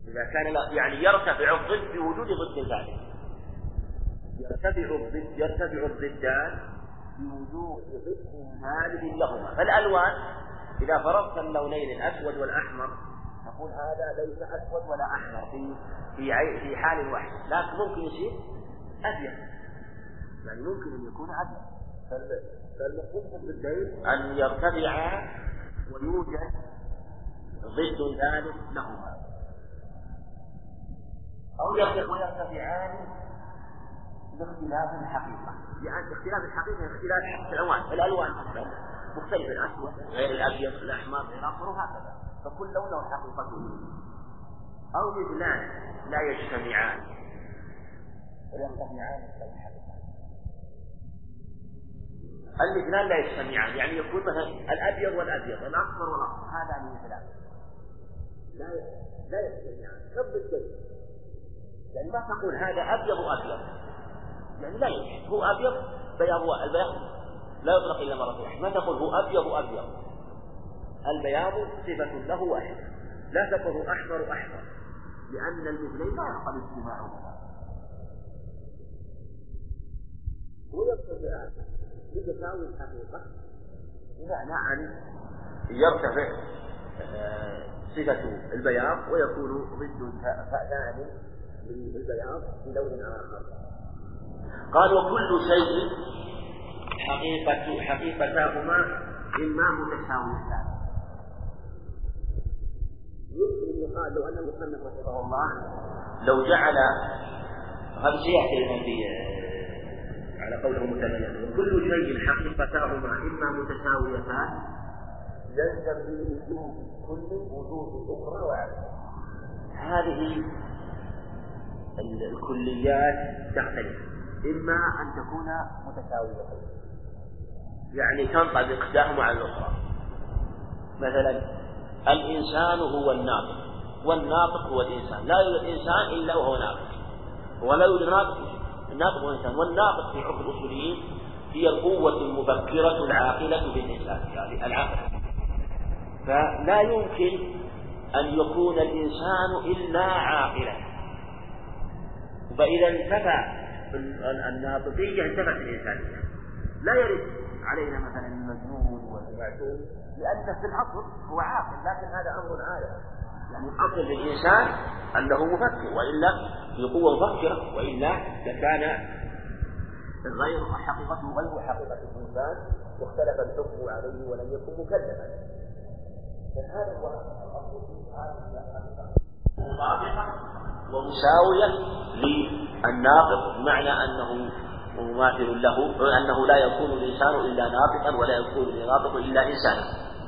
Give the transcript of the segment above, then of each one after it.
إذا كان يعني يرتفع الضد بوجود ضد ثالث، يرتفع الضدان بوجود ضد ثالث لهما. فالألوان إذا فرضت اللونين الأسود والأحمر نقول هذا ليس أسود ولا أحمر في حال واحد، لكن ممكن يصير أبيض، يعني ممكن أن يكون أبيض. فالمقصود بالضدين أن يرتفعا ويوجد ضد ثالث لهما، أو يرتفعان باختلاف الحقيقة، يعني اختلاف الحقيقة اختلاف الألوان. الألوان مختلفة، الأسود غير الأبيض، الأحمر غير الأصفر، وهكذا. فكل لون له حقيقته. أو مثلان لا يجتمعان ويرتفعان المثلان لا يجتمعان، يعني يكون مثلا الأبيض والأبيض، الأصفر والأصفر، هذا مثلان لا يجتمعان كالضدين. يعني ما تقول هذا أبيض وأبيض، يعني لا يوجد، هو أبيض بياض، البياض لا يطلق إلا مرة واحدة. ما تقول هو أبيض وأبيض، البياض صفة له واحدة، لا تقول هو أحمر وأحمر، لأن المثلين لا يقبل اجتماعهما. ويرتفعان بتساوي الحقيقة، بمعنى أن يرتفع صفة البياض ويكون ضد ثاني للبياض بلون آخر. قال وكل شيء حقيقتاهما إما متساويتان. يمكن أن يقال لو أن المصنف رحمه الله لو جعل هذا سيأتي في على قوله متباينة، وكل شيء حقيقتاهما إما متساويتان يلزم بوجود كل وجود الأخرى وعكسها. هذه الكليات تختلف، إما أن تكون متساويتين يعني تنطبق إحداهما على الأخرى. مثلا الإنسان هو الناطق، والناطق هو الإنسان، لا يوجد إنسان إلا وهو ناطق، ولا يوجد ناطق وإنسان. والناطق في عرف الأصوليين هي القوة المبكرة العاقلة بالإنسان، يعني العقل. فلا يمكن أن يكون الإنسان إلا عاقلا، فإذا انتفى الناطقية انتفت الإنسانية. لا يرد علينا مثلا المجنون والمعتوه، لأن في الأصل هو عاقل، لكن هذا أمر عالم. يعني الأصل للإنسان أنه مفكر، وإلا في قوة مفكرة، وإلا لكان غير حقيقته غير حقيقة الإنسان واختلف الحكم عليه ولم يكن مكلفا. فهذا هو الأصل في هذه الحقيقة مطابقة ومساوية للناطق، بمعنى أنه مماثل له، أنه لا يكون الإنسان إلا ناطقا ولا يكون الناطق إلا إنسانا.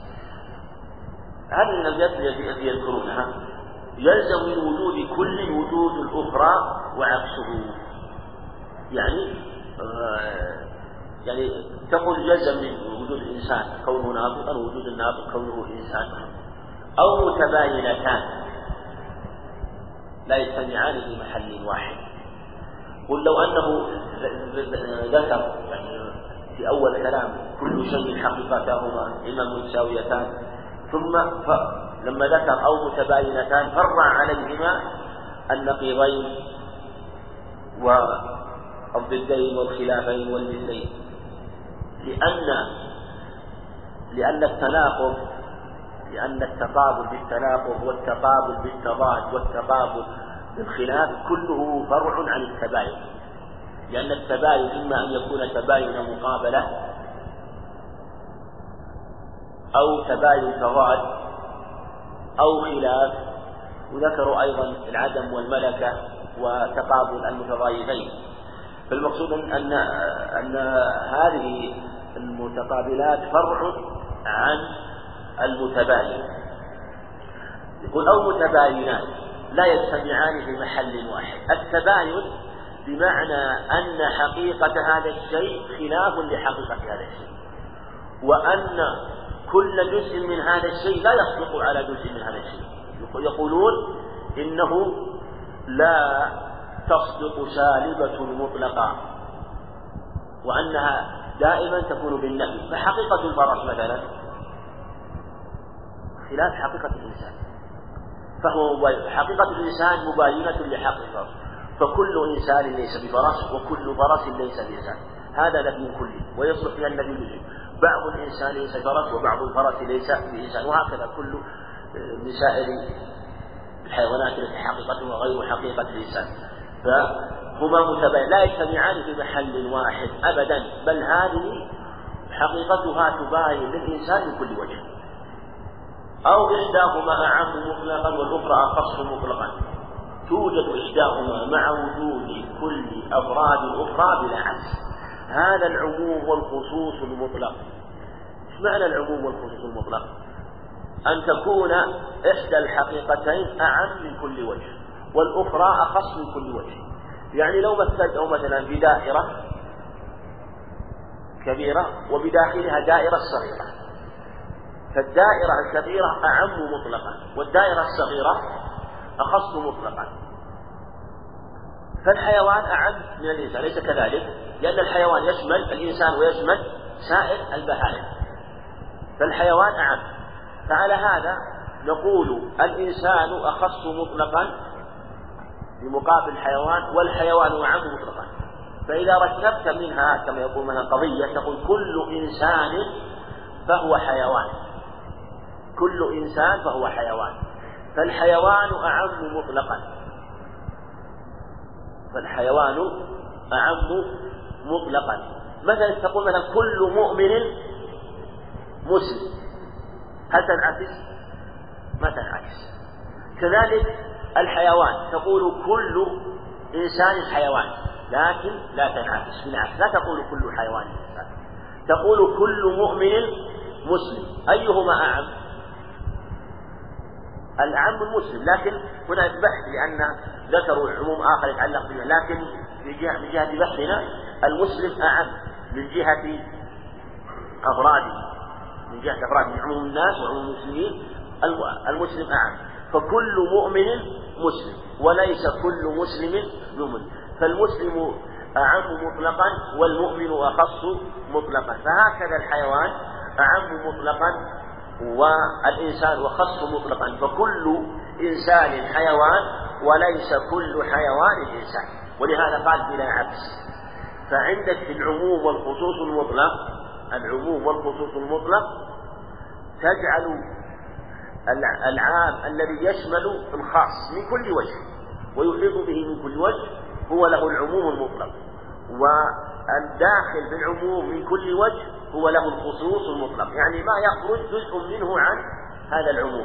هذه الأبيات التي يذكرونها يلزم من وجود كل وجود الأخرى وعكسه. يعني تقول يلزم من وجود الإنسان كونه ناطقا ووجود الناطق كونه إنسانا، أو متباينتان لا يجتمعان في محل واحد. قل لو أنه ذكر يعني في أول كلام كل شيء حقيقتاهما إما متساويتان، ثم لما ذكر أو متباينتان فرع عليهما النقيضين والضدين والخلافين والمثلين، لأن التقابل بالتناقض والتقابل بالتضاد والتقابل بالخلاف كله فرع عن التباين. لأن التباين إما أن يكون تباين مقابلة أو تباين تضاد أو خلاف. وذكروا أيضا العدم والملكة وتقابل المتضايفين. فالمقصود أن هذه المتقابلات فرع عن المتباين. يقول أو متباينان لا يجتمعان في محل واحد. التباين بمعنى أن حقيقة هذا الشيء خلاف لحقيقة هذا الشيء، وأن كل جزء من هذا الشيء لا يصدق على جزء من هذا الشيء. يقولون إنه لا تصدق سالبة مطلقة، وأنها دائما تكون بالنفي. فحقيقة الفرس مثلا خلاف حقيقة الإنسان، فهو حقيقة الإنسان مباينة لحقيقة، فكل إنسان ليس بفرس وكل فرس ليس بإنسان، هذا نفي كلي ويصلح فيها النبي الجزئي، بعض الإنسان ليس فرس وبعض الفرس ليس بإنسان، وهكذا كل من سائر الحيوانات التي حقيقتها غير حقيقة الإنسان، فهما متباين لا يجتمعان في محل واحد أبدا، بل هذه حقيقتها تباين للإنسان من كل وجه، أو إحداهما أعم مطلقا والأخرى أخص مطلقا، توجد إحداهما مع وجود كل أفراد الأخرى بلا عكس. هذا العموم والخصوص المطلق. إيش معنى العموم والخصوص المطلق؟ أن تكون إحدى الحقيقتين أعم من كل وجه والأخرى أخص من كل وجه. يعني لو مثلت مثلا بدائرة كبيرة وبداخلها دائرة صغيرة، فالدائرة الكبيرة أعم مطلقا والدائرة الصغيرة أخص مطلقا، فالحيوان أعم من الإنسان، ليس كذلك؟ لأن الحيوان يشمل الإنسان ويشمل سائر البهائم، فالحيوان أعم. فعلى هذا نقول الإنسان أخص مطلقا بمقابل الحيوان، والحيوان أعم مطلقا. فإذا ركبت منها كما يقول مثلا قضية تقول كل إنسان فهو حيوان، كل إنسان فهو حيوان، فالحيوان أعم مطلقا، فالحيوان أعم مطلقا. مثلا تقول مثلا كل مؤمن مسلم، هل تنعكس؟ ما تنعكس. كذلك الحيوان تقول كل إنسان حيوان، لكن لا تنعكس، بالعكس لا تقول كل حيوان إنسان، تقول كل مؤمن مسلم. أيهما أعم؟ الأعم المسلم، لكن هنا بحث لأن ذكروا عموم آخر يتعلق به، لكن من جهة بحثنا المسلم أعم من جهة أفراده، من جهة أفراده عموم الناس وعموم المسلمين، المسلم أعم، فكل مؤمن مسلم وليس كل مسلم مؤمن، فالمسلم أعم مطلقا والمؤمن أخص مطلقا. فهكذا الحيوان أعم مطلقا والإنسان أخص مطلقا، فكل إنسان حيوان وليس كل حيوان إنسان، ولهذا قال بلا عكس. فعندك في العموم والخصوص المطلق، العموم والخصوص المطلق تجعل العام الذي يشمل الخاص من كل وجه ويحيط به من كل وجه هو له العموم المطلق، والداخل في العموم من كل وجه هو له الخصوص المطلق، يعني ما يخرج جزء منه عن هذا العموم.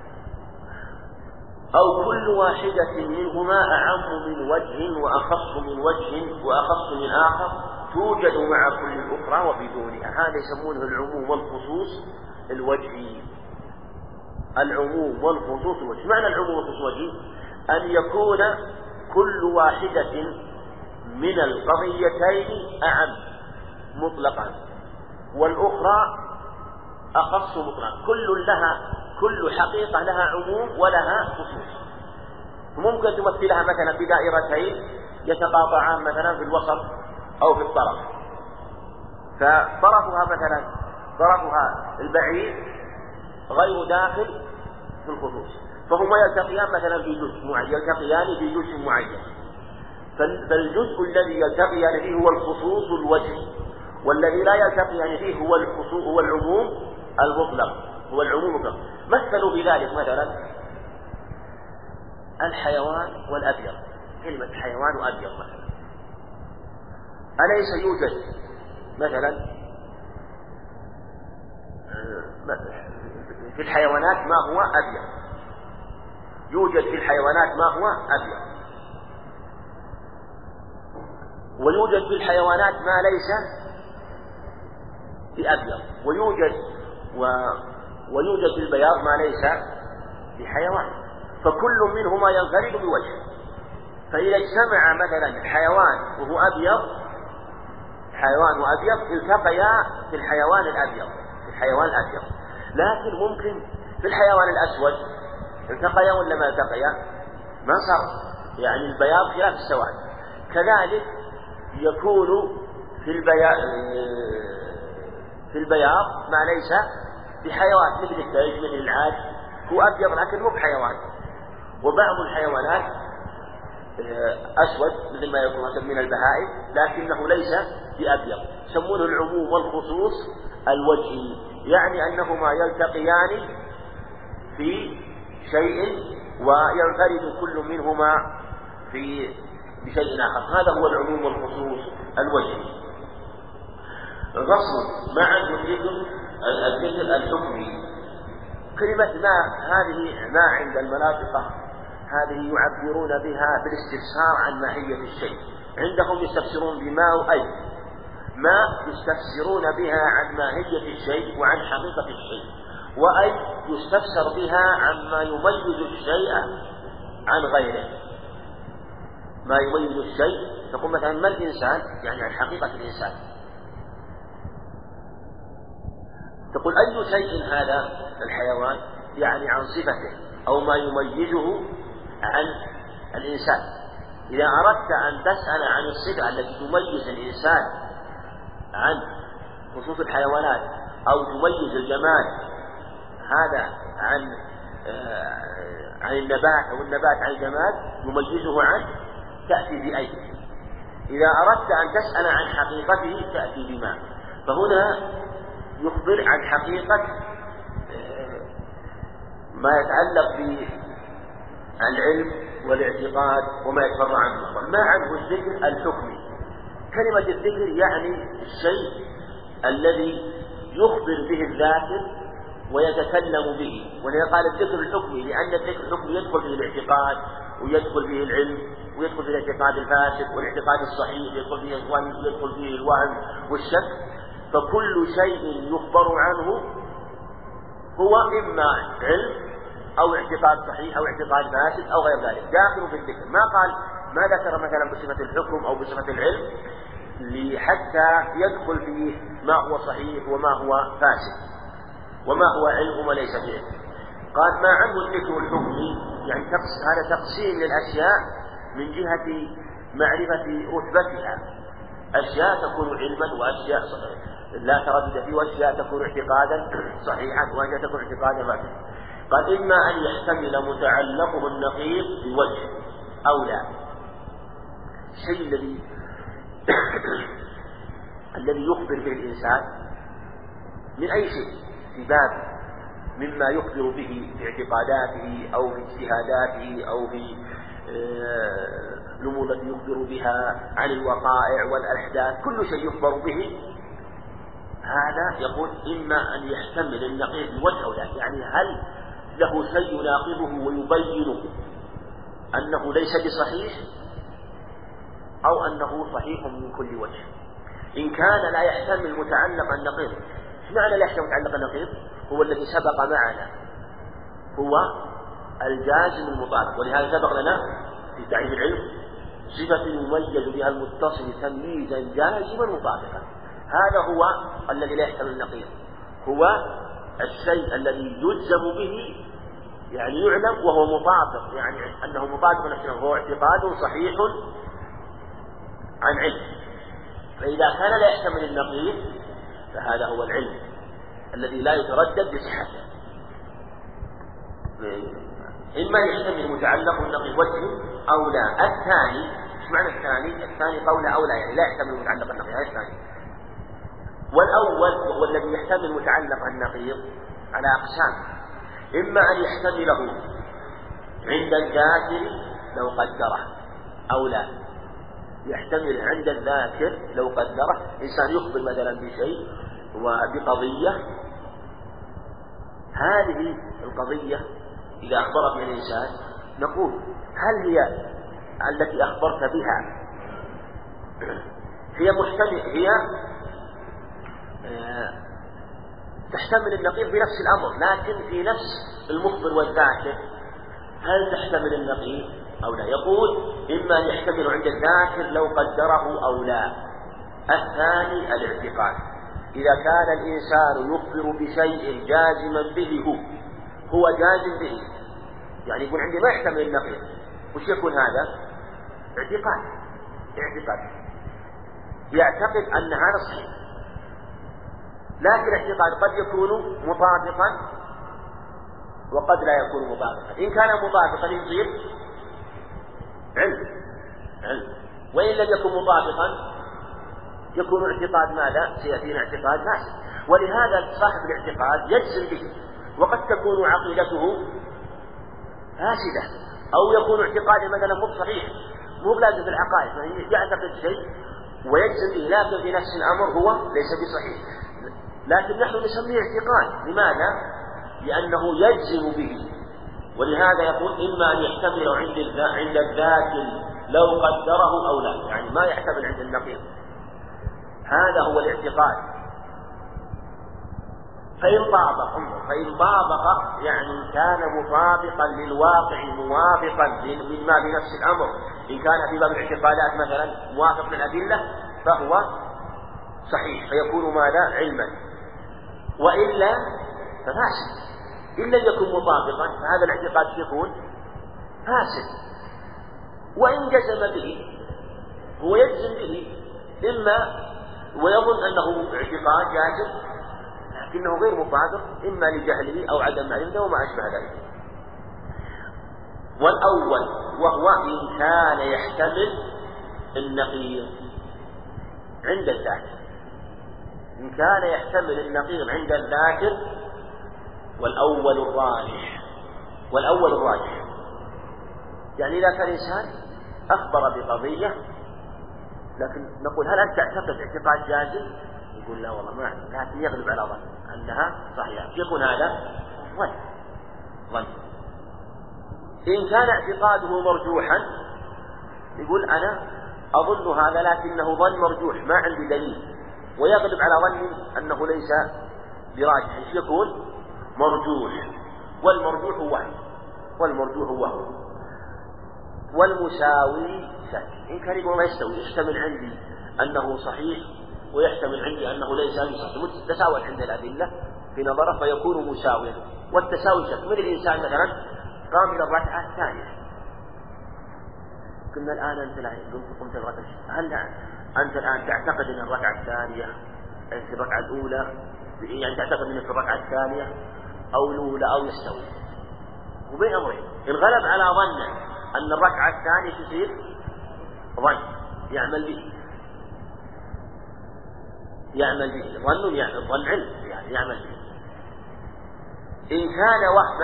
أو كل واحدة منهما أعم من وجه وأخص من وجه وأخص من آخر توجد مع كل الأخرى وبدونها، هذا يسمونه العموم والخصوص الوجهي. العموم والخصوص الوجهي، معنى العموم والخصوص الوجهي أن يكون كل واحدة من القضيتين أعم مطلقا والأخرى أخص مطلقا، كل حقيقة لها عموم ولها خصوص. ممكن تمثلها مثلا بدائرتين يتقاطعان مثلا في الوسط أو في الطرف، فطرفها مثلا طرفها البعيد غير داخل في الخصوص، فهما يلتقيان مثلا في جزء معين، يلتقيان في جزء معين، فالجزء الذي يلتقيان فيه هو الخصوص الوجهي، والذي لا يلتقيان فيه هو العموم المطلق، هو العموم المطلق. مثلوا بذلك مثلا الحيوان والأبيض، كلمة حيوان وأبيض مثلا، أليس يوجد مثلا في الحيوانات ما هو أبيض، يوجد في الحيوانات ما هو أبيض، ويوجد في الحيوانات ما ليس بأبيض، ويوجد في البياض ما ليس بحيوان، فكل منهما ينفرد بوجه. فإذا اجتمع مثلا الحيوان وهو أبيض، حيوان وأبيض، التقيا في الحيوان الأبيض، في الحيوان الأبيض. لكن ممكن في الحيوان الأسود التقيا ولا ما التقيا؟ ما صار، يعني البياض خلاف السواد. كذلك يكون في البياض ما ليس بحيوان، مثل الثلج مثل العاج، هو أبيض لكن مو بحيوان، وبعض الحيوانات أسود مثل ما يكون مثل من البهائم لكنه ليس بأبيض، يسمونه العموم والخصوص الوجهي، يعني أنهما يلتقيان في شيء وينفرد كل منهما بشيء آخر، هذا هو العموم والخصوص الوجهي. فصل ما عنه الذكر الحكمي. كلمة ما هذه ما عند المناطق هذه يعبرون بها بالاستفسار عن ماهية الشيء، عندهم يستفسرون بما وأي، ما يستفسرون بها عن ماهية الشيء وعن حقيقة الشيء، وأي يستفسر بها عما يميز الشيء عن غيره. ما يميز الشيء تقول مثلا ما الإنسان، يعني عن حقيقة الإنسان، تقول أي شيء هذا الحيوان، يعني عن صفته أو ما يميزه عن الإنسان. إذا أردت أن تسأل عن الصفة التي تميز الإنسان عن خصوص الحيوانات أو تميز الجماد هذا عن النبات أو النبات عن الجماد يميزه عنه، تأتي بأي. إذا أردت أن تسأل عن حقيقته تأتي بما. فهنا يخبر عن حقيقة ما يتعلق بالعلم والاعتقاد وما يتفرع عنه. ما عنه الذكر الحكمي. كلمة الذكر يعني الشيء الذي يخبر به الذاكر ويتكلم به، ولذا قال الذكر الحكمي، لأن الذكر الحكمي يدخل به الاعتقاد ويدخل به العلم ويدخل به الاعتقاد الفاسد والاعتقاد الصحيح، يدخل به الظن ويدخل به الوهم والشك. فكل شيء يخبر عنه هو إما علم أو اعتقاد صحيح أو اعتقاد فاسد أو غير ذلك داخل في الذكر. ما ذكر مثلا بصفة الحكم أو بصفة العلم حتى يدخل فيه ما هو صحيح وما هو فاسد وما هو علم وما ليس بعلم. قال ما عنه الذكر الحكمي، يعني هذا تقسيم للأشياء من جهة معرفة رتبتها. أشياء تكون علما وأشياء لا تردد فيه، وأشياء تكون اعتقادا صحيحا وأشياء تكون اعتقادا فاسدا. قال إما أن يحتمل متعلقه النقيض بوجه أو لا. الشيء الذي يخبر به الإنسان من أي شيء في باب مما يخبر به في اعتقاداته أو في اجتهاداته أو في الأمور التي يخبر بها عن الوقائع والأحداث، كل شيء يخبر به هذا يقول إما أن يحتمل النقيض بوجه أو لا، يعني هل له شيء يناقضه ويبين أنه ليس بصحيح أو أنه صحيح من كل وجه. إن كان لا يحتمل متعلق النقيض، معنى لا يحتمل متعلق النقيض هو الذي سبق معنا، هو الجازم المطابق. ولهذا سبق لنا في تعريف العلم صفة يميز بها المتصل تمييزا جازما مطابقا. هذا هو الذي لا يحتمل النقيض، هو الشيء الذي يجزم به، يعني يعلم وهو مطابق، يعني أنه مطابق نفسه، هو اعتقاد صحيح عن علم. فإذا كان لا يحتمل النقيض فهذا هو العلم الذي لا يتردد بصحته. إما يحتمل متعلق النقيض وجه أو لا. الثاني، ايش معنى الثاني؟ الثاني قول أو لا، يعني لا يحتمل متعلق النقيض، هذا الثاني. والأول وهو الذي يحتمل متعلق النقيض على أقسام: إما أن يحتمله عند الذاكر لو قدره أو لا. يحتمل عند الذاكر لو قدره، إنسان يخبر مثلا بشيء وبقضية، هذه القضية إذا أخبر بها الإنسان نقول هل هي التي أخبرت بها هي محتمل، هي تحتمل النقيض في نفس الأمر، لكن في نفس المخبر والذاكر هل تحتمل النقيض أو لا؟ يقول إما أن يحتمل عند الذاكر لو قدره أو لا. الثاني الاعتقاد، إذا كان الإنسان يخبر بشيء جازما به، هو جازم به، يعني يقول عندي ما يحتمل النقيض، وش يكون هذا؟ اعتقاد، يعتقد أن هذا صحيح، لكن الاعتقاد قد يكون مطابقا وقد لا يكون مطابقا. إن كان مطابقا يصير علم، وإن لم يكن مطابقا يكون اعتقاد ماذا؟ سيأتينا اعتقاد فاسد. ولهذا صاحب الاعتقاد يجزم به، وقد تكون عقيدته فاسدة، أو يكون اعتقاده مثلا مو صحيح، مو لازم في العقائد، يعتقد شيء ويجزم به، لكن في نفس الأمر هو ليس بصحيح. لكن نحن نسميه اعتقاد. لماذا؟ لأنه يجزم به. ولهذا يقول إما أن يحتمل عند الذات لو قدره أو لا، يعني ما يحتمل عند النقيض. هذا هو الاعتقاد. فإن طابق يعني كان مطابقا للواقع موافقا مما بنفس الأمر. إن كان في باب الاعتقادات مثلا موافق للأدلة فهو صحيح فيكون ماذا؟ علما. وإلا ففاسد. إن لم يكن مطابقا فهذا الاعتقاد يكون فاسد. وإن جزم به هو يجزم به، إما ويظن أنه اعتقاد جازم لكنه غير مطابق، إما لجهله أو عدم معرفته وما أشبه ذلك. والأول وهو إن كان يحتمل النقيض عند الذاكر. إن كان يحتمل النقيض عند الذاكر والأول الراجح. يعني إذا كان إنسان أخبر بقضية لكن نقول هل أنت تعتقد اعتقاد جازم؟ يقول لا والله ما أعلم، لكن يغلب على ظن أنها صحيحة، يكون هذا ظن. إن كان اعتقاده مرجوحا يقول أنا أظن هذا لكنه ظن مرجوح ما عندي دليل، ويغلب على ظني أنه ليس براجح، يكون مرجوح. والمرجوح وهم. والمساوي شك. إن كان يقول ما يستوي، يحتمل عندي أنه صحيح ويحتمل عندي أنه ليس بصحيح، تساوت عند الأدلة في نظره فيكون مساويا. والتساوي شك. مثل الإنسان مثلا قام إلى الركعة الثانية، قلنا الآن أنت قمت الركعة، هل أنت الآن تعتقد أن الركعة الثانية في الركعة الأولى، يعني تعتقد أنه في الركعة الثانية أو الأولى أو يستوي؟ وبين أمرين، إن غلب على ظنه أن الركعة الثانية تصير ظن يعمل به ظن علم، يعني يعمل به. إن كان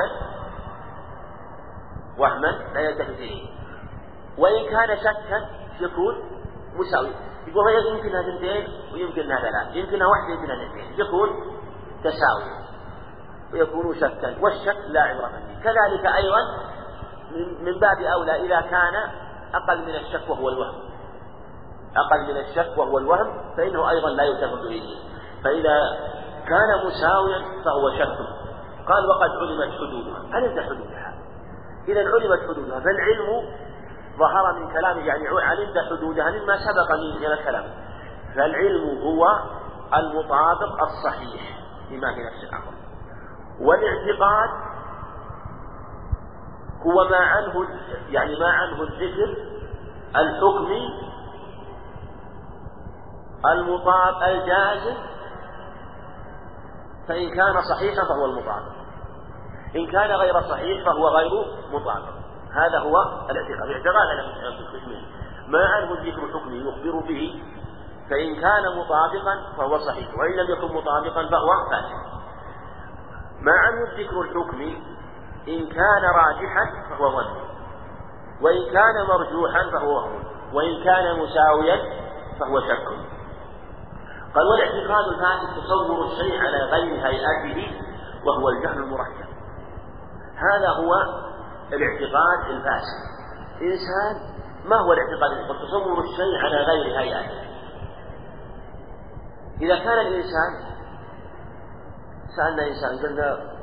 وهما لا يلتفت إليه. وإن كان شكا يكون مساوي. يقول يمكن هذا اثنتين ويمكن هذا لا، يمكنها واحدة يمكنها اثنين، يكون تساوي ويكون شكا. والشك لا عبرة فيه. كذلك أيضا من باب أولى إذا كان أقل من الشك وهو الوهم فإنه أيضا لا يلتفت إليه. فإذا كان مساويا فهو شك. قال وقد علمت حدودها. علمت حدودها، إذا علمت حدودها فالعلم ظهر من كلامه، يعني علمت حدودها مما سبق من الكلام. فالعلم هو المطابق الصحيح لما في نفس الأمر. والاعتقاد هو ما عنه الذكر الحكمي المطابق الجازم، فإن كان صحيحا فهو المطابق، إن كان غير صحيح فهو غير مطابق. هذا هو الاعتقاد. ما عنه الذكر الحكمي يخبر به، فإن كان مطابقا فهو صحيح، وإن لم يكن مطابقا فهو فاسد. ما عنه الذكر الحكمي إن كان راجحا فهو ظن، وإن كان مرجوحا فهو وهم، وإن كان مساويا فهو شك. قال والاعتقاد الفاسد تصور الشيء على غير هيئته وهو الجهل المركب. هذا هو الاعتقاد الفاسد. إنسان ما هو الاعتقاد الفاسد؟ تصور الشيء على غير هيئته. إذا كان الإنسان سألنا إنسان قلنا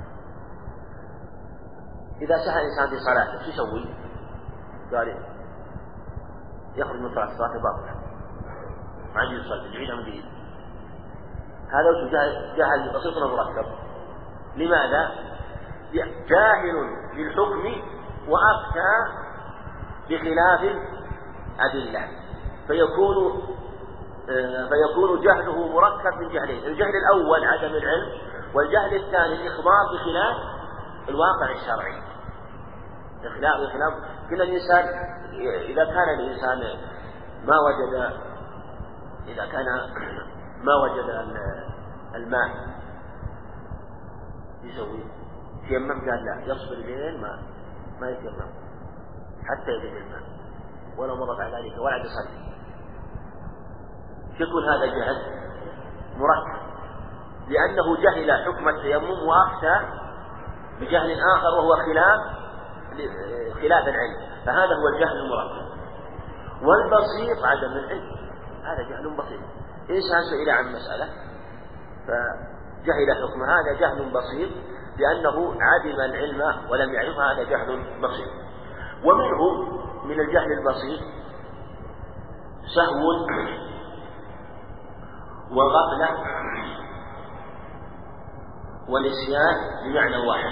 إذا سهى إنسان في صلاته شو يسوي؟ قال يخرج من صلاة باطلة ما عندي يصلي يعيدها من جديد. هذا وش جهل بسيط مركب. لماذا؟ جاهل للحكم وأفتى بخلاف الأدلة، فيكون جهله مركب من جهلين: الجهل الأول عدم العلم، والجهل الثاني الإخبار بخلاف الواقع الشرعي، بخلاف كل الإنسان. إذا كان الإنسان ما وجد الماء يسوي يتيمم، قال لا، يصبر لين ما يتيمم حتى يجد الماء، ولو مضت على ذلك ولا يصلي. يكون هذا جهل مركب، لأنه جهل حكم التيمم وأفتى بجهل آخر وهو خلاف العلم، فهذا هو الجهل المركب. والبسيط عدم العلم، هذا جهل بسيط. إنسان سئل عن مسألة فجهل حكم، هذا جهل بسيط، لأنه عدم العلم ولم يعرف، هذا جهل بسيط. ومنه من الجهل البسيط سهو وغفلة ونسيان بمعنى واحد،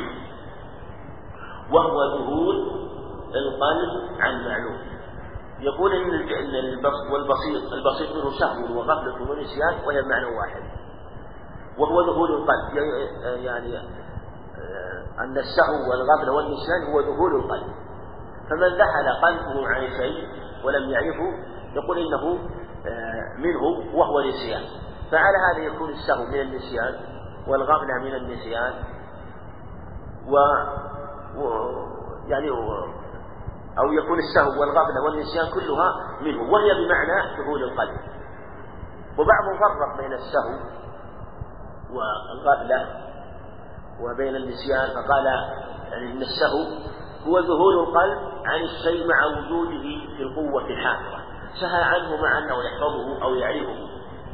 وهو ذهول القلب عن معلوم. يقول إن البسيط منه سهو وغفلة ونسيان وهي بمعنى واحد، وهو ذهول القلب، يعني أن السهو والغفلة والنسيان هو ذهول القلب. فمن ذهل قلبه عن شيء ولم يعرفه يقول إنه منه وهو نسيان. فعلى هذا يكون السهو من النسيان والغفلة من النسيان، أو يكون السهو والغفلة والنسيان كلها منه، وهي بمعنى ذهول القلب. وبعضهم فرق بين السهو والغفلة وبين النسيان، فقال يعني إن السهو هو ذهول القلب عن الشيء مع وجوده في القوة الحاضرة، سهى عنه مع أنه يحفظه أو يعرفه.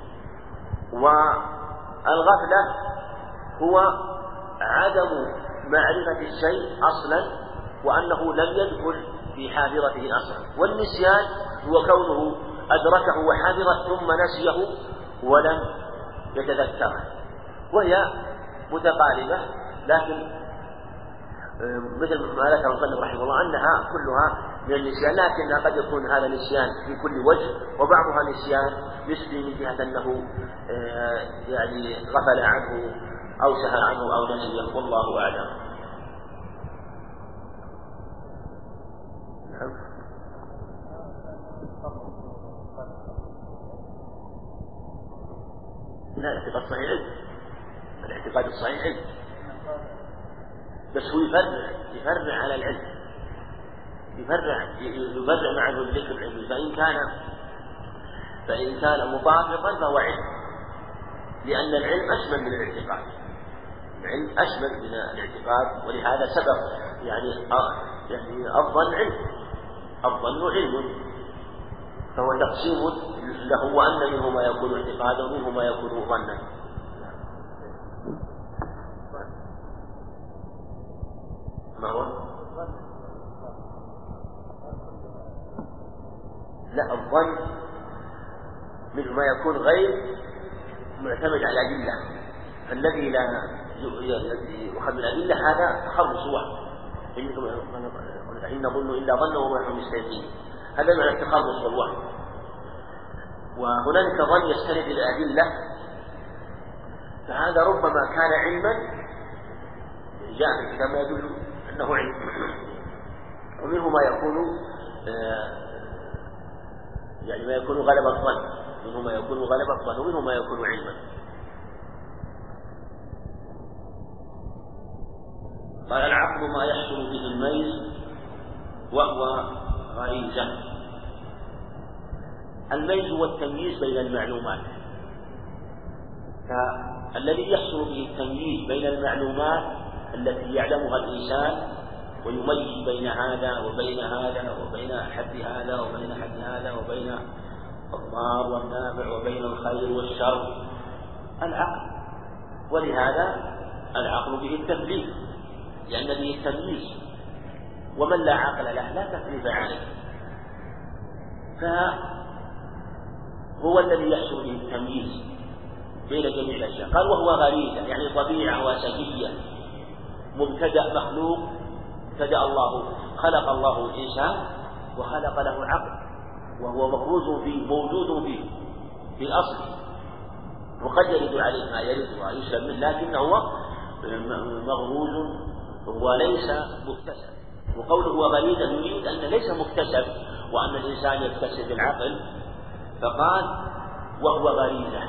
والغفلة هو عدم معرفة الشيء أصلا وأنه لم يدخل في حاضرته أصلا. والنسيان هو كونه أدركه وحاضره ثم نسيه ولم يتذكره، وهي متقاربة، لكن مثل ما ذكر المصنف رحمه الله أنها كلها من النسيان، لكنها قد يكون هذا نسيان في كل وجه، وبعضها نسيان نسبي من جهة أنه يعني غفل عنه أو سهى عنه أو نسيه، والله أعلم. لا، الاعتقاد الصحيح علم، الاعتقاد الصحيح علم، بس هو يفرع على العلم، يفرع معه الذكر العلمي. فإن كان مطابقا فهو علم، لأن العلم أشمل من الاعتقاد، العلم أشمل من الاعتقاد، ولهذا سبق يعني الظن علم، فهو تقسيم له، وأن منه ما يكون اعتقادا ومنه ما يكون ظنا. ما هو؟ لا، الظن منه ما يكون غير معتمد على الأدلة، الذي لا يؤخذ من الأدلة هذا تخرص وهم، إن نظن إلا ظنا وما نحن مستيقنين، هذا معنى التخرص والوهم. وهنالك ظن يستند إلى الأدلة، فهذا ربما كان علما، جاء في الكتاب ما يدل أنه علم، ومنه ما يكون يعني ما يكون غلب الظن، منه ما يكون غلب الظن، ومنه ما يكون علما. قال العقل ما يحصل به الميل وهو غريزة. الميل هو التمييز بين المعلومات، فالذي يحصل به التمييز بين المعلومات التي يعلمها الإنسان ويميز بين هذا وبين هذا وبين حد هذا وبين حد هذا وبين الضار والنافع وبين الخير والشر العقل. ولهذا العقل به التكليف، لأن به التمييز، ومن لا عقل له لا تكليف عليه، فهو الذي يحصل به التمييز بين جميع الأشياء. قال وهو غريزة، يعني طبيعة وسجية، مبتدأ مخلوق، ابتدأ الله، خلق الله الإنسان وخلق له عقل، وهو مغروز فيه، موجود فيه في الأصل، وقد يرد عليه ما يرد ويسلم منه، لكنه هو مغروز وليس مكتسب. وقوله هو غريزة يريد أن ليس مكتسب وأن الإنسان يكتسب العقل، فقال وهو غريزة.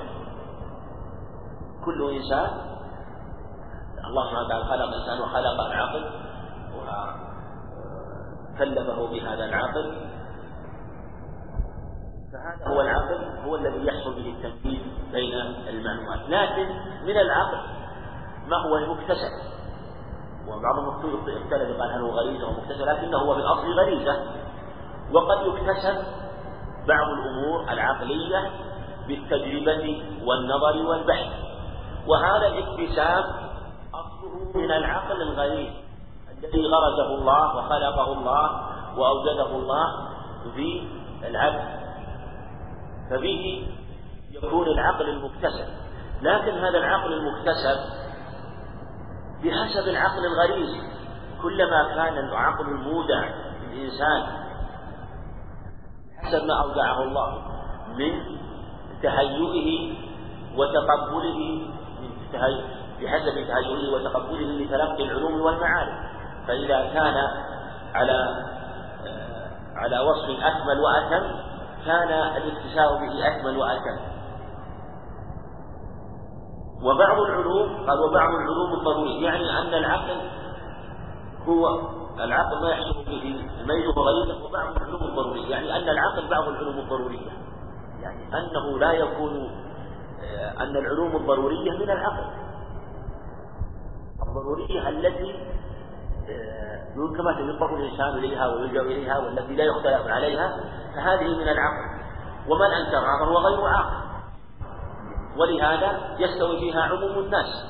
كل إنسان الله سبحانه وتعالى خلق الإنسان وخلق العقل وكلفه بهذا العقل، فهذا هو العقل هو الذي يحصل به التمييز بين المعلومات. لكن من العقل ما هو المكتسب، وبعضهم اختلف قال هل هو غريزة أو مكتسب، لكنه هو في الأصل غريزة. وقد يكتسب بعض الأمور العقلية بالتجربة والنظر والبحث، وهذا الاكتساب أصله من العقل الغريز الذي غرزه الله وخلقه الله وأوجده الله في العبد، فبه يكون العقل المكتسب. لكن هذا العقل المكتسب بحسب العقل الغريزي، كلما كان العقل المودع للإنسان حسب ما أودعه الله من تهيئه وتقبله، بحسب تهيئه وتقبله لتلقي العلوم والمعارف، فإذا كان على وصف أكمل وأتم كان الاكتساب به أكمل وأتم. وبعض العلوم قال وبعض العلوم الضرورية، يعني أن العقل ما يحصل به الميل غريزة، وبعض العلوم الضرورية يعني أن العقل بعض العلوم الضرورية، يعني أنه لا يكون أن العلوم الضرورية من العقل الضرورية التي كما يضطر الإنسان إليها ويلجأ إليها والتي لا يختلف عليها، فهذه من العقل. ومن أنكرها فهو غير عاقل، ولهذا يستوي فيها عموم الناس.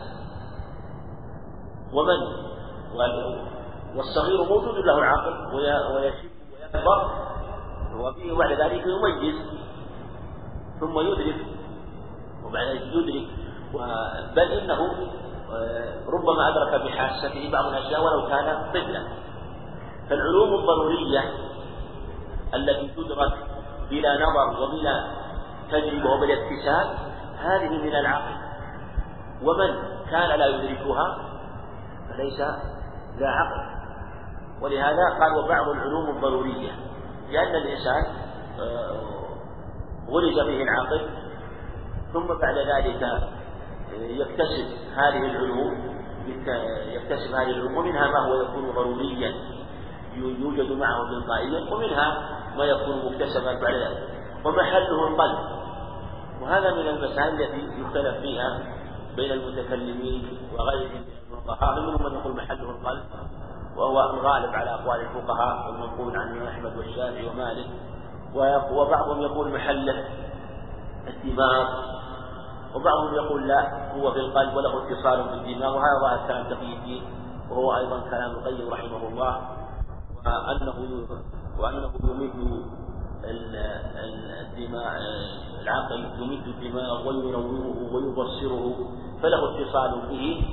والصغير موجود له العقل ويشب ويكبر وفيه بعد ذلك يميز ثم يدرك وبعد ذلك يدرك، بل إنه ربما أدرك بحاسته بعض الأشياء ولو كان طفلا. فالعلوم الضرورية التي تدرك بلا نظر وبلا تجربة وبلا اكتساب هذه من العقل، ومن كان لا يدركها فليس لا عقل. ولهذا قال وبعض العلوم الضرورية، لأن الإنسان غرز به العقل ثم بعد ذلك يكتسب هذه العلوم ومنها ما هو يكون ضروريا يوجد معه تلقائيا، ومنها ما يكون مكتسبا بعد ذلك، ومحله القلب. وهذا من المسائل التي يختلف فيها بين المتكلمين وغيرهم من الفقهاء، منهم من يقول محله القلب وهو الغالب على أقوال الفقهاء والمنقول عن أحمد والشافعي ومالك، وبعضهم يقول محله الدماغ، وبعضهم يقول لا هو في القلب وله اتصال بالدماغ. وهذا ظاهر كلام تقي الدين، وهو أيضا كلام القيم رحمه الله، وأنه يمد العقل يمد الدماغ وينوره ويبصره فله اتصال به.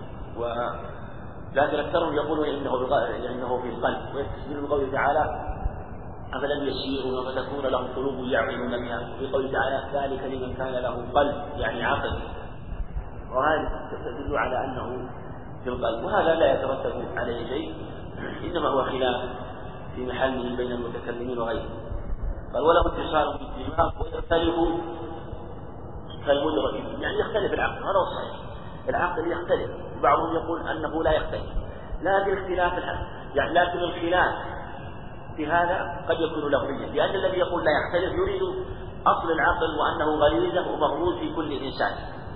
لكن أكثرهم يقولون إنه في القلب، ويستدل بقوله تعالى أفلم يسيروا فتكون لهم قلوب يعقلون بها، وفي قوله تعالى ذلك لمن كان له قلب يعني عقل، وهذا تدل على أنه في القلب. وهذا لا يترتب عليه شيء، إنما هو خلاف في محله بين المتكلمين وغيرهم. قال وله اتصال بالدماغ ويختلف كالمدرك، يعني يختلف العقل، هذا هو الصحيح، العقل يختلف، بعضهم يقول أنه لا يختلف، لكن الخلاف في هذا قد يكون لفظيا، لأن الذي يقول لا يختلف يريد أصل العقل وأنه غريزة ومغروز في كل إنسان،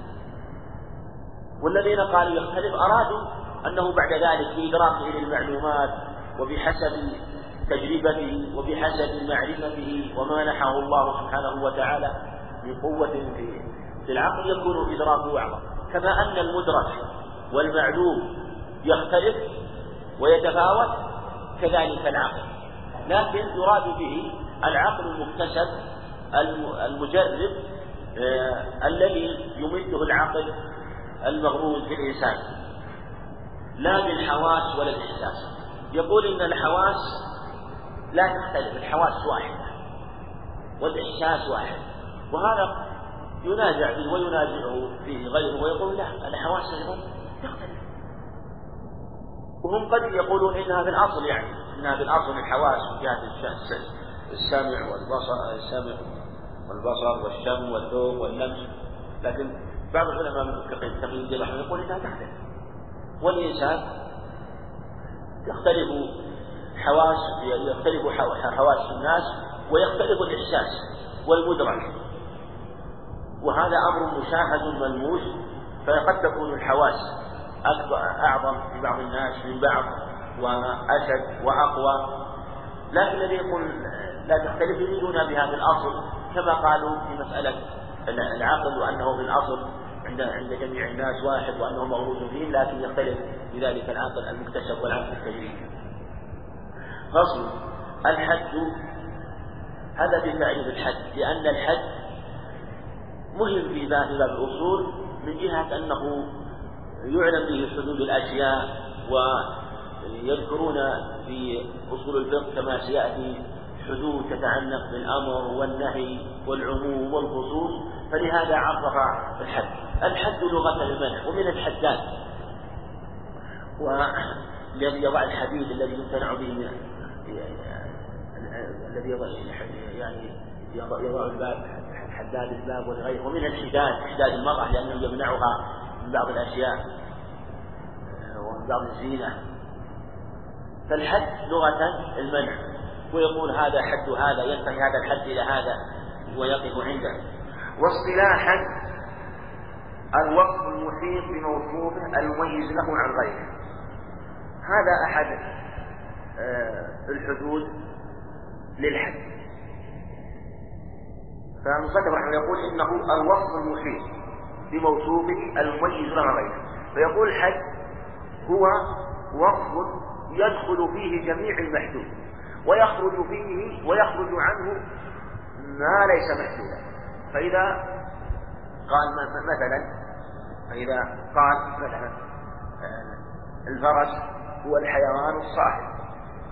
والذين قالوا يختلف أرادوا أنه بعد ذلك بإدراكه للمعلومات وبحسب تجربته وبحسب معرفته وما منحه الله سبحانه وتعالى من قوة في العقل يكون إدراكه أعظم، كما أن المدرك والمعلوم يختلف ويتفاوت كذلك العقل، لكن يراد به العقل المكتسب المجرب الذي يمده العقل المغروز في الإنسان، لا بالحواس ولا الإحساس. يقول إن الحواس لا تختلف، الحواس واحدة والإحساس واحد، وهذا ينازع فيه وينازعه فيه غيره ويقول لا الحواس أيضا تختلف. وهم قد يقولون إنها في الأصل، يعني إنها في الأصل الحواس من جهة السمع والبصر والشم والذوق واللمس، لكن بعض العلماء من الفقه كما يقول إنها تختلف، والإنسان يختلف حواس الناس ويختلف الإحساس والمدرك، وهذا أمر مشاهد ملموس، فقد تكون الحواس أعظم في بعض الناس من بعض وأشد وأقوى، لكن الذي يقول لا تختلف يريدون بها في الأصل كما قالوا في مسألة العقل وأنه في الأصل عند جميع الناس واحد وأنه مولود فيه، لكن يختلف بذلك العقل المكتسب والعقل التجريبي. فصل الحد، هذا في تعريف الحد، لأن الحد مهم في باب الأصول من جهة أنه يعلم به حدود الأشياء، ويذكرون في أصول الفقه كما سيأتي حدود تتعلق بالأمر والنهي والعموم والخصوص، فلهذا عرف الحد. الحد لغة المنع، ومن الحدات والذي يضع الحديد الذي يمتنع به الذي يضع الباب حداد الباب والغير، ومن حداد المرأة لأنه يمنعها من بعض الأشياء ومن بعض الزينة. فالحد لغة المنع، ويقول هذا حد هذا، ينتهي هذا الحد إلى هذا ويقف عنده. واصطلاحا الوصف المحيط بموصوفه المميز له عن غيره، هذا أحد الحدود للحد. فالمصنف رحمه يقول إنه الوصف المحيط بموصوفه المميز له عن غيره، فيقول الحد هو وصف يدخل فيه جميع المحدود ويخرج عنه ما ليس محدودا. فإذا قال مثلا الفرس هو الحيوان الصاحب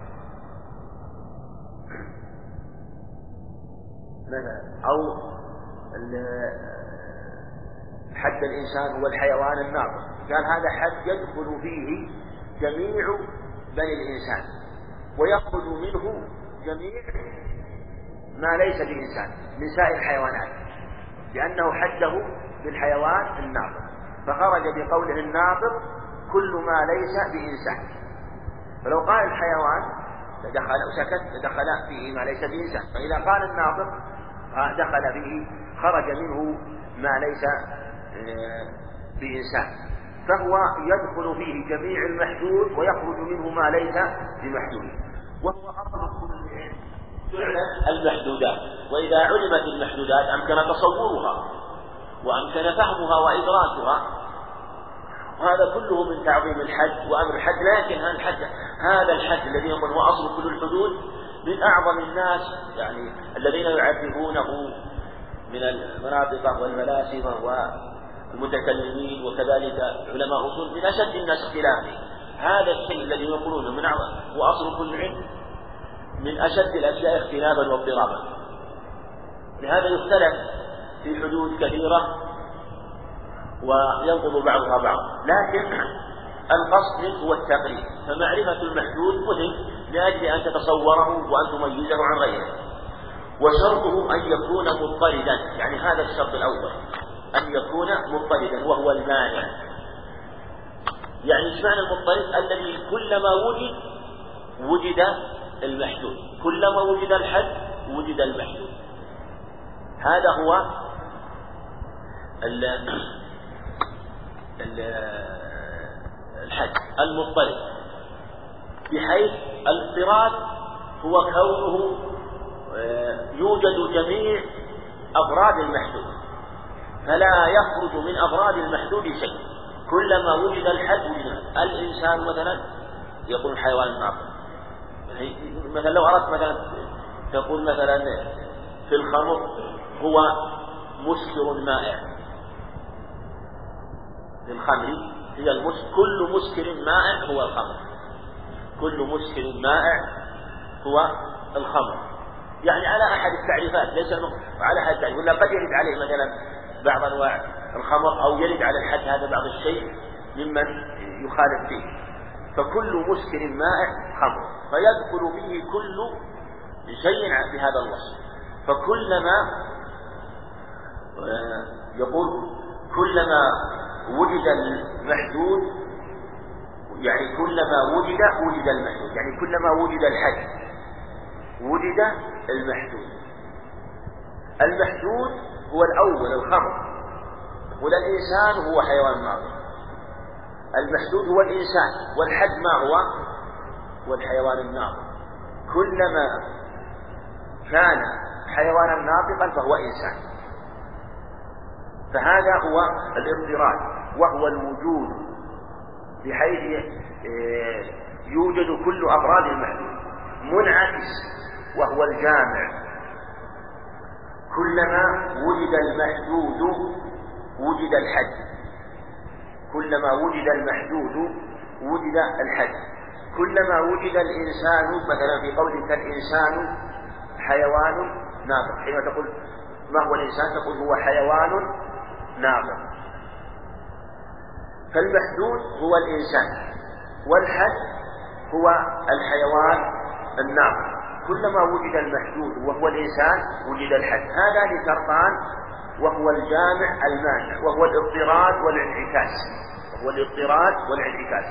مثلا، أو حد الإنسان هو الحيوان الناطق، قال هذا حد يدخل فيه جميع بني الإنسان ويخرج منه جميع ما ليس بإنسان من سائر الحيوانات، لأنه حده بالحيوان الناطق، فخرج بقوله الناطق كل ما ليس بإنسان. فلو قال الحيوان دخل فيه ما ليس بإنسان، فإذا قال الناطق دخل فيه خرج منه ما ليس بإنسان، فهو يدخل فيه جميع المحدود ويخرج منه ما ليس بمحدود، وهو أصل كل المحدودات. وإذا علمت المحدودات أمكن تصورها وأمكن فهمها وإدراكها، وهذا كله من تعظيم الحد وأمر الحد. لكن هذا الحد الذي يقول هو أصل كل الحدود من أعظم الناس، يعني الذين يعرفونه من المناطق والفلاسفة والمتكلمين وكذلك علماء أصول من أشد الناس اختلافا. هذا الشيء الذي يقولونه من أعظم هو أصل كل علم من أشد الأشياء اختلافا واضطرابا، لهذا يختلف في حدود كثيرة وينقض بعضها بعض، لكن القصد هو التقريب. فمعرفة المحدود مهم لأجل أن تتصوره وأن تميزه عن غيره، وشرطه أن يكون مضطردا، يعني هذا الشرط الأول أن يكون مضطردا وهو المانع. يعني ايش معنى المضطرد؟ الذي كلما وجد المحدود، كلما وجد الحد وجد المحدود. هذا هو الحد المضطرد، بحيث الاضطراد هو كونه يوجد جميع أفراد المحدود فلا يخرج من أفراد المحدود شيء، كلما وجد الحد وجد. الإنسان مثلا يقول الحيوان الناطق، مثلا لو أردت مثلا تقول مثلا في الخمر هو مسكر مائع، في الخمر هي كل مسكر مائع هو الخمر، كل مسكر مائع هو الخمر، يعني على أحد التعريفات، ليس على أحد التعريفات، ولا قد يرد عليه مثلا بعض أنواع الخمر أو يرد على الحد هذا بعض الشيء ممن يخالف فيه. فكل مسكر مائع خمر، فيدخل به كل شيء بهذا الوصف. فكلما يقول كلما وجد المحدود، يعني كلما وجد المحدود، يعني كلما وجد الحد وجد المحدود. المحدود هو الأول الخمر، والإنسان هو حيوان ناطق. المحدود هو الإنسان، والحد ما هو؟ والحيوان الناطق. كلما كان حيوانا ناطقا فهو إنسان. فهذا هو الاضطراد، وهو الوجود بحيث يوجد كل أفراد المحدود. منعكس وهو الجامع، كلما وجد المحدود وجد الحد، كلما وجد المحدود وجد الحد. كلما وجد الإنسان، مثلا في قولك الإنسان حيوان ناطق، حين تقول ما هو الإنسان تقول هو حيوان ناطق. فالمحدود هو الإنسان، والحد هو الحيوان الناطق. كلما وجد المحدود وهو الإنسان وجد الحد. هذان شرطان، وهو الجامع المانع، وهو الاضطراد والانعكاس. وهو الاضطراد والانعكاس.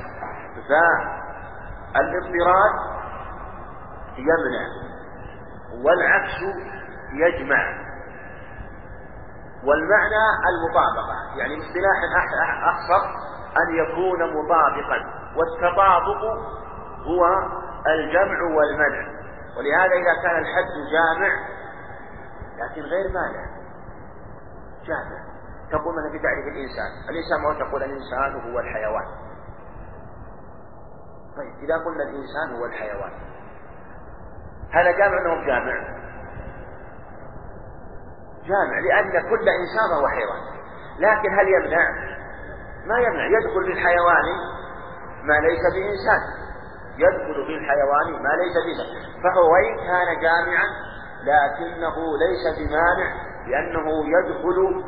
فالاضطراد يمنع، والعكس يجمع. والمعنى المطابقة، يعني باصطلاح أخصر أن يكون مطابقا، والتطابق هو الجمع والمنع. ولهذا إذا كان الحد جامع لكن غير مانع، جامع، تقول مثلا في تعريف الإنسان ما تقول الإنسان هو الحيوان. طيب إذا قلنا الإنسان هو الحيوان، هذا جامع أنه جامع؟ جامع، لأن كل إنسان هو حيوان. لكن هل يمنع؟ ما يمنع. يدخل في الحيوان ما ليس بإنسان، يدخل في الحيوان ما ليس بإنسان. فهو وإن كان جامعا لكنه ليس بمانع، لأنه يدخل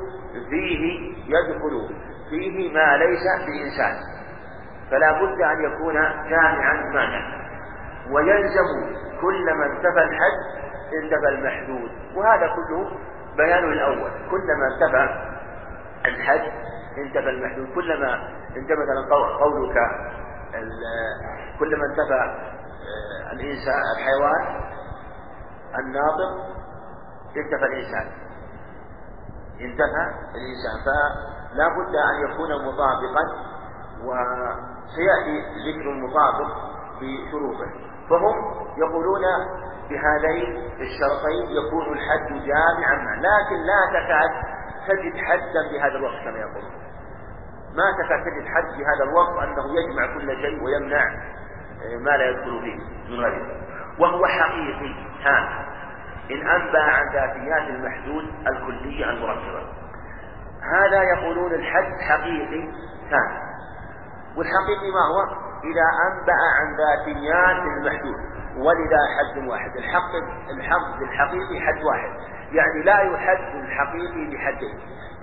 فيه ما ليس بإنسان. فلا بد أن يكون جامعا مانع. ويلزم كلما انتفى الحد انتفى المحدود. وهذا كله بيان الأول، كلما انتفى الحد انتفى المحدود. كلما انتفى مثلا قولك كلما انتفى الإنسان الحيوان الناطق انتفى الإنسان، انتفى الإنسان. فلا بد أن يكون مطابقا، وسيأتي ذكر المطابق بشروطه. فهم يقولون بهذين الشرطين يكون الحد جامعا، لكن لا تكاد تجد حدا بهذا الوصف كما يقولون. ما تكاد تجد حد بهذا الوصف أنه يجمع كل شيء ويمنع ما لا يدخل فيه من غيره. وهو حقيقي تام إن أنبأ عن ذاتيات المحدود الكلية المركبة. هذا يقولون الحد حقيقي تام. والحقيقي ما هو؟ إذا أنبأ عن ذاتيات المحدود، ولذا حد واحد. الحقيقي حد واحد، يعني لا يحد الحقيقي بحدين.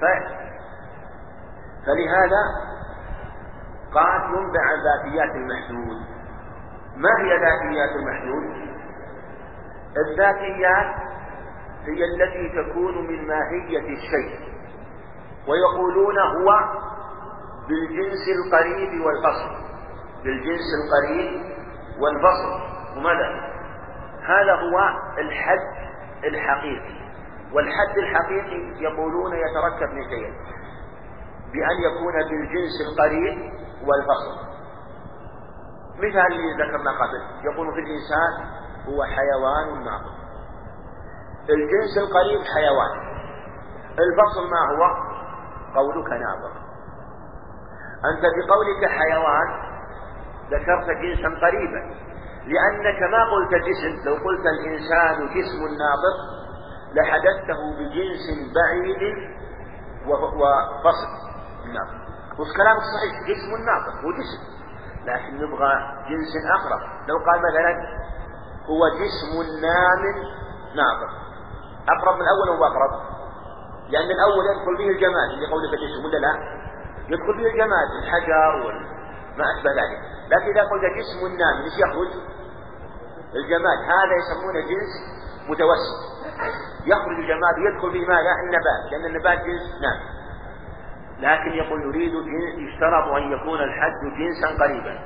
فلهذا قال ينبأ عن ذاتيات المحدود. ما هي ذاتيات المحدود؟ الذاتيات هي التي تكون من ماهية الشيء، ويقولون هو بالجنس القريب والفصل. بالجنس القريب والفصل. وماذا؟ هذا هو الحد الحقيقي. والحد الحقيقي يقولون يتركب من شيئين، بأن يكون بالجنس القريب والفصل. مثال اللي ذكرنا قبل، يقول في الإنسان هو حيوان ناطق. الجنس القريب حيوان، الفصل ما هو؟ قولك ناطق. أنت بقولك حيوان ذكرت جنسا قريبا، لأنك ما قلت جسم. لو قلت الإنسان جسم ناطق لحدثته بجنس بعيد وفصل الناطق. والكلام الصحيح جسم ناطق هو جسم، لكن نبغى جنس أقرب. لو قال مثلا هو جسم نام ناطق، أقرب من الأول أو أقرب؟ لأن الأول يدخل فيه الجماد اللي قولك جسم، ولا لا؟ يدخل فيه الجماد، الحجر ما أشبه ذلك. لكن إذا قلت جسم نام ايش يخرج؟ الجماد، هذا يسمونه جنس متوسط، يخرج الجماد ويدخل فيه ماذا؟ النبات، لأن النبات جنس نام. لكن يقول يريد يشترط أن يكون الحد جنسا قريبا.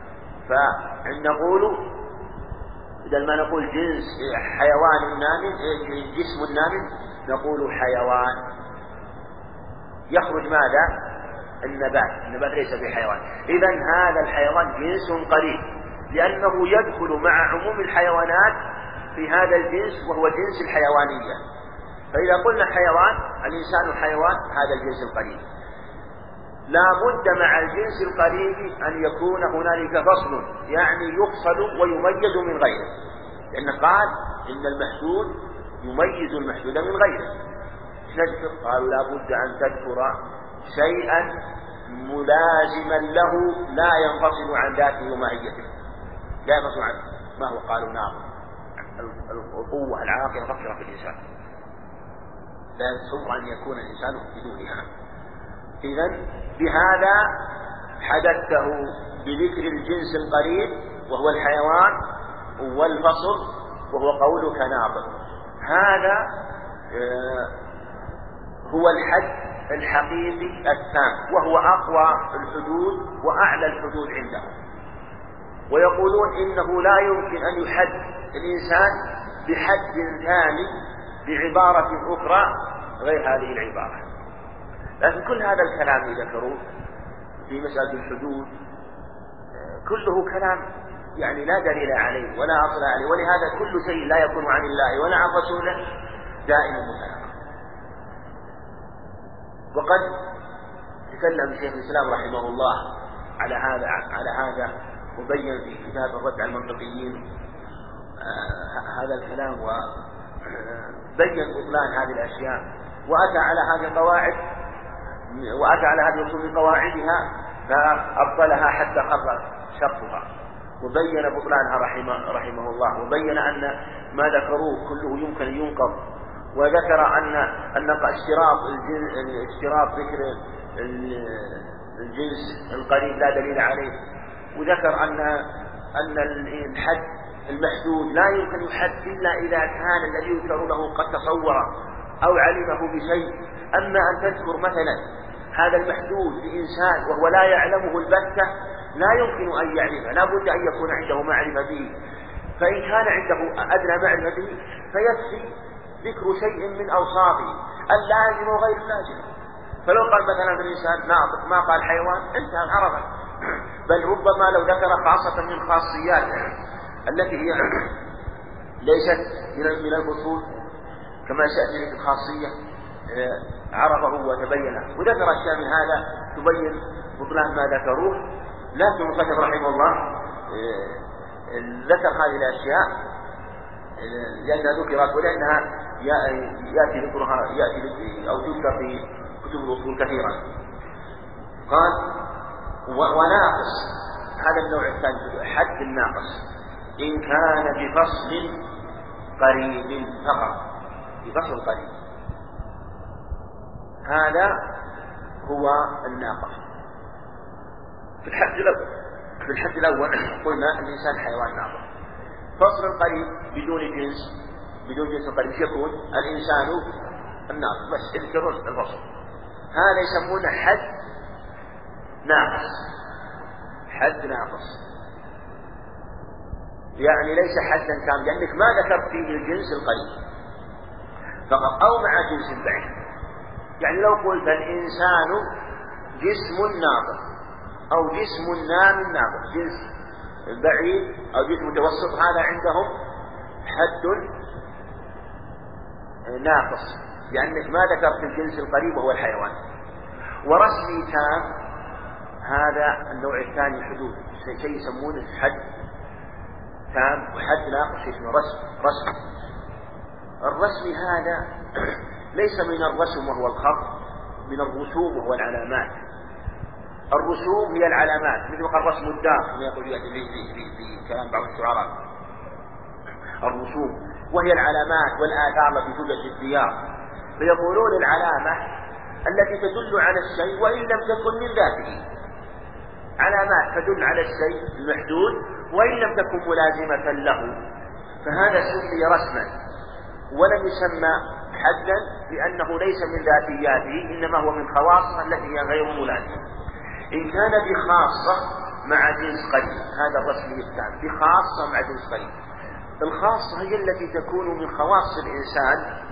فنقول بدل ما نقول جنس حيوان نام جسم نام نقول حيوان، يخرج ماذا؟ النبات ليس بحيوان. إذن هذا الحيوان جنس قريب لأنه يدخل مع عموم الحيوانات في هذا الجنس وهو جنس الحيوانية. فإذا قلنا حيوان الإنسان حيوان هذا الجنس القريب. لا بد مع الجنس القريب أن يكون هنالك فصل، يعني يفصل ويميز من غيره، لأن قال إن المحدود يميز المحدود من غيره. نذكر قالوا لا بد أن تذكر شيئا ملازما له لا ينفصل عن ذاته وماهيته، لا ينفصل عنه. ما هو؟ قالوا نار، القوة العاقلة تفكر في الإنسان، لا يصح أن يكون الإنسان بدونها. إذن بهذا حدثته بذكر الجنس القريب وهو الحيوان والفصل وهو قولك ناطق. هذا هو الحد الحقيقي التام، وهو أقوى الحدود وأعلى الحدود عندهم. ويقولون إنه لا يمكن أن يحد الإنسان بحد ثاني بعبارة أخرى غير هذه العبارة. لكن كل هذا الكلام اللي ذكروه في مسألة الحدود كله كلام يعني لا دليل عليه ولا أصل عليه، ولهذا كل شيء لا يكون عن الله ولا عن رسوله دائما متناقض. وقد تكلم شيخ الإسلام رحمه الله على هذا وبين في كتاب الرد على المنطقيين هذا الكلام، وبين بطلان هذه الأشياء، وأتى على هذه القواعد وأتى على هذه الأصول بقواعدها فأبطلها حتى خر شرطها، وبين بطلانها رحمه الله، وبين أن ما ذكروه كله يمكن أن ينقض، وذكر أن اشتراط ذكر الجنس القريب لا دليل عليه، وذكر أن الحد المحدود لا يمكن يحد إلا إذا كان الذي يذكر له قد تصور أو علمه بشيء. أما أن تذكر مثلا هذا المحدود لإنسان وهو لا يعلمه البتة لا يمكن أن يعرفه، لا بد أن يكون عنده معرفة به، فإن كان عنده أدنى معرفة به فيكفي ذكر شيء من أوصافه اللازم وغير اللازم. فلو قال مثلا الإنسان ناطق ما قال حيوان انتهى عرفه، بل ربما لو ذكر خاصة من خاصياته التي هي ليست من الفصول كما سأتي في الخاصية عرفه وتبينه، وذكر أشياء من هذا تبين بطلان ما ذكروه. لكن المصنف رحمه الله ذكر هذه الأشياء لأنها ذكرت ولأنها يأتي ذكرها أو تذكر في كتب الأصول كثيرا. قال وناقص، هذا النوع الثاني حد الناقص إن كان بفصل قريب فقط، بفصل قريب، هذا هو الناقص. في الحد الأول قلنا الإنسان حيوان ناقص. فصل القريب بدون جنس القريب يكون الإنسان الناقص، بس اذكروا الفصل. هذا يسمونه حد ناقص، حد ناقص يعني ليس حدا كامل، لأنك ما ذكرت فيه الجنس القريب فقط أو مع جنس بعيد. يعني لو قلت الإنسان جسم ناقص أو جسم نام ناقص، جنس بعيد أو جسم متوسط، هذا عندهم حد ناقص لأنك ما ذكرت الجنس القريب وهو الحيوان. ورسمي تام، هذا النوع الثاني حدود، شيء يسمونه حد تام وحد ناقص اسمه رسم. الرسم هذا ليس من الرسم وهو الخط، من الرسوم وهو العلامات. الرسوم هي العلامات، مثل قال رسم الدار كما يقول في كلام بعض الشعراء. الرسوم وهي العلامات والآثار التي توجد في الديار، فيقولون العلامة التي تدل على الشيء وإن لم تكن من ذاته. علامات تدل على الشيء المحدود، وإن لم تكن ملازمة له فهذا سمي رسما ولم يسمى حدا، لأنه ليس من ذاتياته، إنما هو من خواصه التي هي غير ملازمة. إن كان بخاصة مع جنس قريب، هذا الرسمي التام، بخاصة مع جنس قريب. الخاصة هي التي تكون من خواص الإنسان،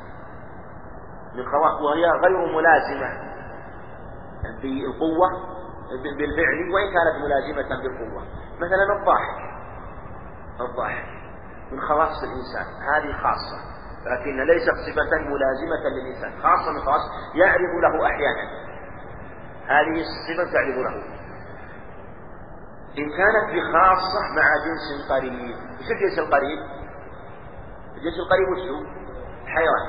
وهي غير ملازمة بالقوة بالفعل، وإن كانت ملازمة بالقوة. مثلا الضاحك من خواص الإنسان، هذه خاصة، لكن ليست صفة ملازمة للإنسان، خاصة من خواص يعرف له أحيانا، هذه الصفة تعرف له. إن كانت بخاصة مع جنس قريب، وش الجنس القريب؟ الجنس القريب وشو؟ حيوان.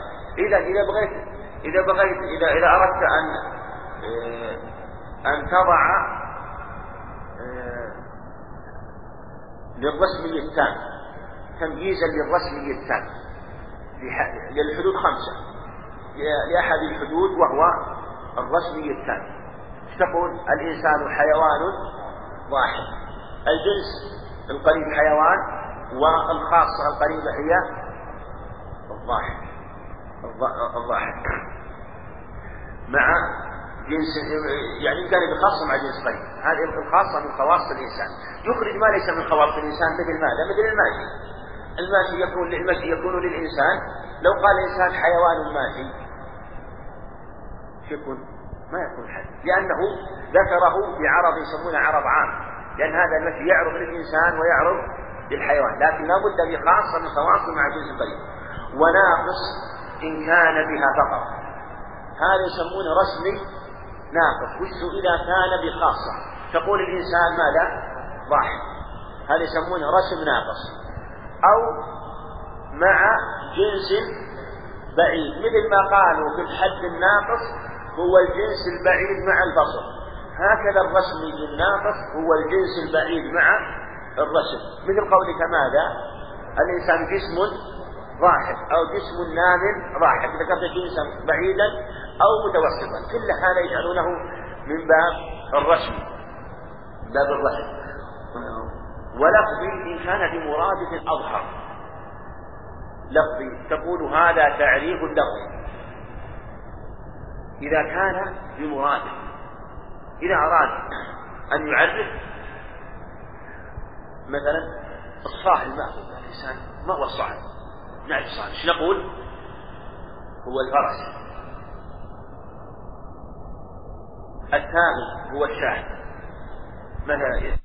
إذا أردت أن تضع للرسمي التام تمييزا للرسمي التام للحدود 5، لأحد الحدود وهو الرسمي التام، تقول الإنسان حيوان واحد، الجنس القريب حيوان، والخاصة القريبة هي الضاحك مع جنس، يعني كان بخاصة مع جنس قريب. هذه الخاصة من خواص الإنسان. يخرج ما ليس من خواص الإنسان مثل ماذا؟ مثل الماشي يكون للإنسان. لو قال الإنسان حيوان ماشي يكون ما يكون حد، لأنه ذكره بعرض يسمونه عرض عام، لأن هذا المشي يعرض للإنسان ويعرض للحيوان، لكن لا بد بخاصة من خواصه مع جنس قريب. وناقص إن كان بها فقط، هذا يسمونه رسمي ناقص. وش إذا كان بخاصة؟ تقول الإنسان ماذا؟ ضاحك، هذا يسمونه رسم ناقص. أو مع جنس بعيد، مثل ما قالوا في الحد الناقص هو الجنس البعيد مع البصر، هكذا الرسمي الناقص هو الجنس البعيد مع الرسم. مثل قولك ماذا؟ الإنسان جسم ضاحك أو جسم نام ضاحك، ذكرت جنسا بعيدا أو متوسطا، كل هذا يجعلونه من باب الرسم، باب الرسم. ولفظي إن كان بمرادف أظهر، لفظي تقول هذا تعريف لفظي إذا كان بمرادف. إذا أراد أن يعرف مثلا الصاحب، ما هو الإنسان، ما هو الصاحب؟ نعرف الصاحب، ايش نقول؟ هو الفرس. الثاني هو الشاهد مثلا.